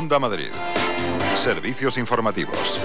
Onda Madrid. Servicios informativos.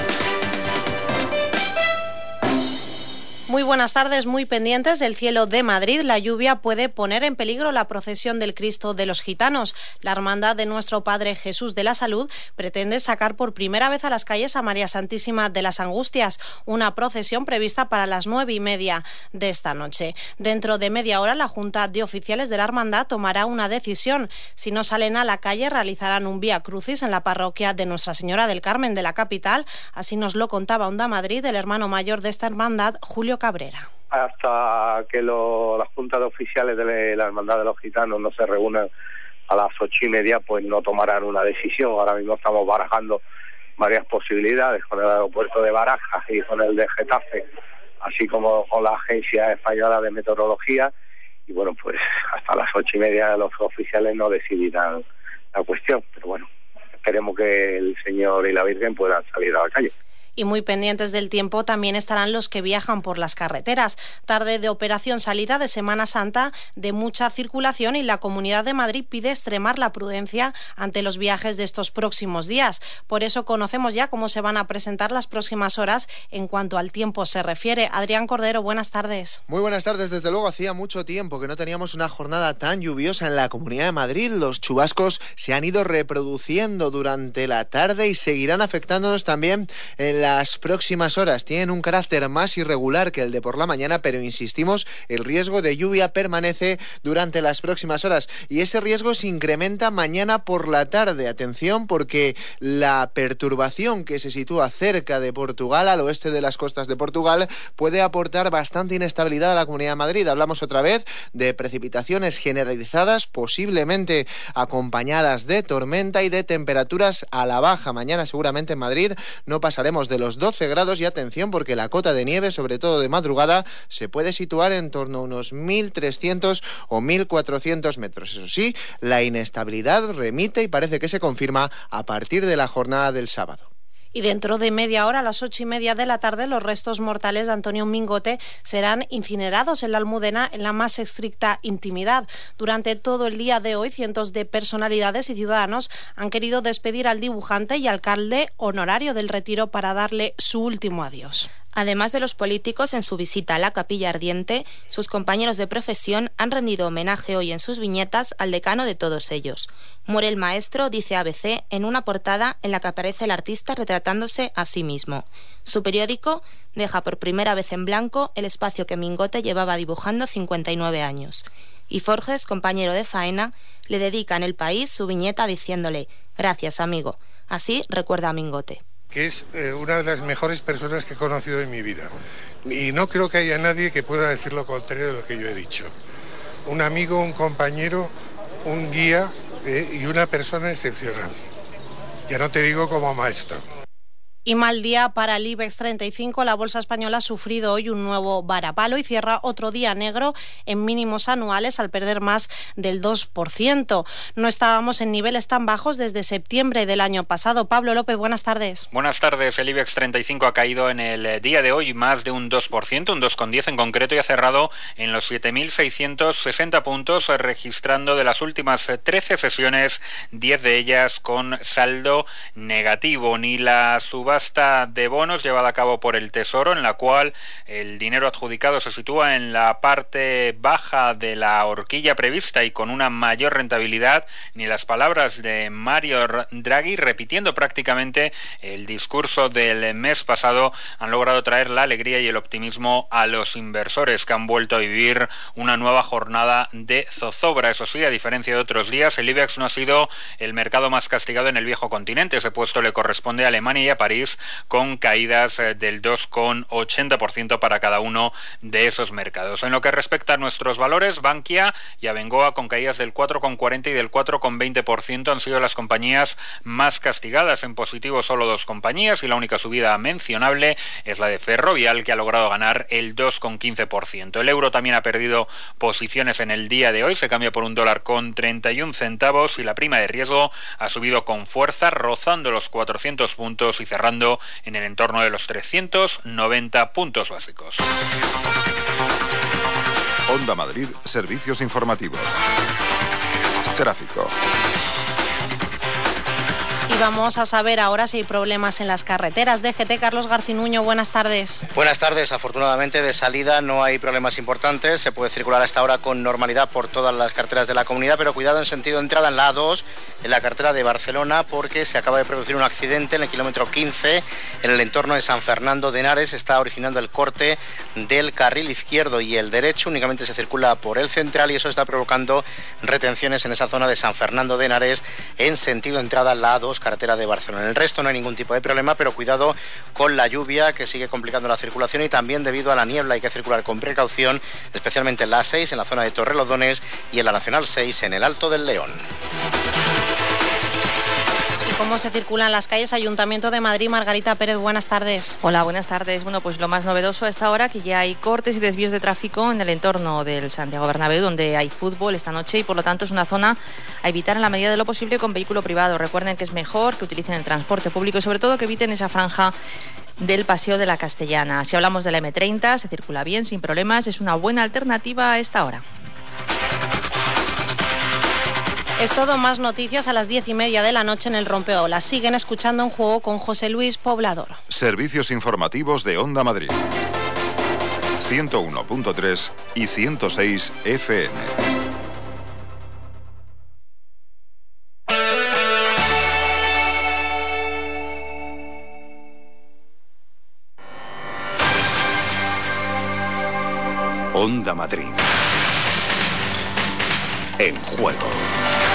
Muy buenas tardes, muy pendientes del cielo de Madrid. La lluvia puede poner en peligro la procesión del Cristo de los Gitanos. La Hermandad de Nuestro Padre Jesús de la Salud pretende sacar por primera vez a las calles a María Santísima de las Angustias, una procesión prevista para las 9:30 de esta noche. Dentro de media hora, la Junta de Oficiales de la Hermandad tomará una decisión. Si no salen a la calle, realizarán un vía crucis en la parroquia de Nuestra Señora del Carmen de la capital. Así nos lo contaba Onda Madrid, el hermano mayor de esta hermandad, Julio Cabrera. Hasta que la Junta de Oficiales de la Hermandad de los Gitanos no se reúnan a las 8:30, pues no tomarán una decisión. Ahora mismo estamos barajando varias posibilidades con el aeropuerto de Barajas y con el de Getafe, así como con la Agencia Española de Meteorología, y bueno, pues hasta las 8:30 los oficiales no decidirán la cuestión, pero bueno, esperemos que el Señor y la Virgen puedan salir a la calle. Y muy pendientes del tiempo también estarán los que viajan por las carreteras. Tarde de operación salida de Semana Santa, de mucha circulación, y la Comunidad de Madrid pide extremar la prudencia ante los viajes de estos próximos días. Por eso conocemos ya cómo se van a presentar las próximas horas en cuanto al tiempo se refiere. Adrián Cordero, buenas tardes. Muy buenas tardes. Desde luego hacía mucho tiempo que no teníamos una jornada tan lluviosa en la Comunidad de Madrid. Los chubascos se han ido reproduciendo durante la tarde y seguirán afectándonos también en las próximas horas. Tienen un carácter más irregular que el de por la mañana, pero insistimos, el riesgo de lluvia permanece durante las próximas horas y ese riesgo se incrementa mañana por la tarde. Atención, porque la perturbación que se sitúa cerca de Portugal, al oeste de las costas de Portugal, puede aportar bastante inestabilidad a la Comunidad de Madrid. Hablamos otra vez de precipitaciones generalizadas, posiblemente acompañadas de tormenta y de temperaturas a la baja. Mañana seguramente en Madrid no pasaremos de los 12 grados y atención, porque la cota de nieve, sobre todo de madrugada, se puede situar en torno a unos 1.300 o 1.400 metros. Eso sí, la inestabilidad remite y parece que se confirma a partir de la jornada del sábado. Y dentro de media hora, a las 8:30 de la tarde, los restos mortales de Antonio Mingote serán incinerados en la Almudena en la más estricta intimidad. Durante todo el día de hoy, cientos de personalidades y ciudadanos han querido despedir al dibujante y alcalde honorario del Retiro para darle su último adiós. Además de los políticos, en su visita a la Capilla Ardiente, sus compañeros de profesión han rendido homenaje hoy en sus viñetas al decano de todos ellos. Muere el maestro, dice ABC, en una portada en la que aparece el artista retratándose a sí mismo. Su periódico deja por primera vez en blanco el espacio que Mingote llevaba dibujando 59 años. Y Forges, compañero de faena, le dedica en El País su viñeta diciéndole: «Gracias, amigo». Así recuerda a Mingote. Que es una de las mejores personas que he conocido en mi vida. Y no creo que haya nadie que pueda decir lo contrario de lo que yo he dicho. Un amigo, un compañero, un guía y una persona excepcional. Ya no te digo como maestro. Y mal día para el IBEX 35. La bolsa española ha sufrido hoy un nuevo varapalo y cierra otro día negro en mínimos anuales al perder más del 2%. No estábamos en niveles tan bajos desde septiembre del año pasado. Pablo López, buenas tardes. Buenas tardes. El IBEX 35 ha caído en el día de hoy más de un 2%, un 2,10 en concreto, y ha cerrado en los 7.660 puntos, registrando de las últimas 13 sesiones, 10 de ellas con saldo negativo. Ni la subasta de bonos llevada a cabo por el Tesoro, en la cual el dinero adjudicado se sitúa en la parte baja de la horquilla prevista y con una mayor rentabilidad, ni las palabras de Mario Draghi, repitiendo prácticamente el discurso del mes pasado, han logrado traer la alegría y el optimismo a los inversores, que han vuelto a vivir una nueva jornada de zozobra. Eso sí, a diferencia de otros días, el IBEX no ha sido el mercado más castigado en el viejo continente. Ese puesto le corresponde a Alemania y a París, con caídas del 2,80% para cada uno de esos mercados. En lo que respecta a nuestros valores, Bankia y Abengoa, con caídas del 4,40 y del 4,20%, han sido las compañías más castigadas. En positivo solo dos compañías, y la única subida mencionable es la de Ferrovial, que ha logrado ganar el 2,15%. El euro también ha perdido posiciones en el día de hoy, se cambia por $1,31 y la prima de riesgo ha subido con fuerza, rozando los 400 puntos y cerrando en el entorno de los 390 puntos básicos. Onda Madrid, servicios informativos. Tráfico. Y vamos a saber ahora si hay problemas en las carreteras. DGT, Carlos Garcinuño, buenas tardes. Buenas tardes. Afortunadamente de salida no hay problemas importantes. Se puede circular hasta ahora con normalidad por todas las carreteras de la comunidad, pero cuidado en sentido de entrada en la A2, en la carretera de Barcelona, porque se acaba de producir un accidente en el kilómetro 15, en el entorno de San Fernando de Henares. Está originando el corte del carril izquierdo y el derecho. Únicamente se circula por el central y eso está provocando retenciones en esa zona de San Fernando de Henares en sentido de entrada en la A2, carretera de Barcelona. En el resto no hay ningún tipo de problema, pero cuidado con la lluvia que sigue complicando la circulación y también debido a la niebla hay que circular con precaución, especialmente en la A6, en la zona de Torrelodones y en la Nacional 6, en el Alto del León. ¿Cómo se circulan las calles? Ayuntamiento de Madrid, Margarita Pérez, buenas tardes. Hola, buenas tardes. Bueno, pues lo más novedoso a esta hora que ya hay cortes y desvíos de tráfico en el entorno del Santiago Bernabéu, donde hay fútbol esta noche y por lo tanto es una zona a evitar en la medida de lo posible con vehículo privado. Recuerden que es mejor que utilicen el transporte público y sobre todo que eviten esa franja del Paseo de la Castellana. Si hablamos de la M30, se circula bien, sin problemas, es una buena alternativa a esta hora. Es todo, más noticias a las 10:30 de la noche en el Rompeolas. Siguen escuchando En Juego con José Luis Poblador. Servicios informativos de Onda Madrid. 101.3 y 106 FM. Onda Madrid. En Juego.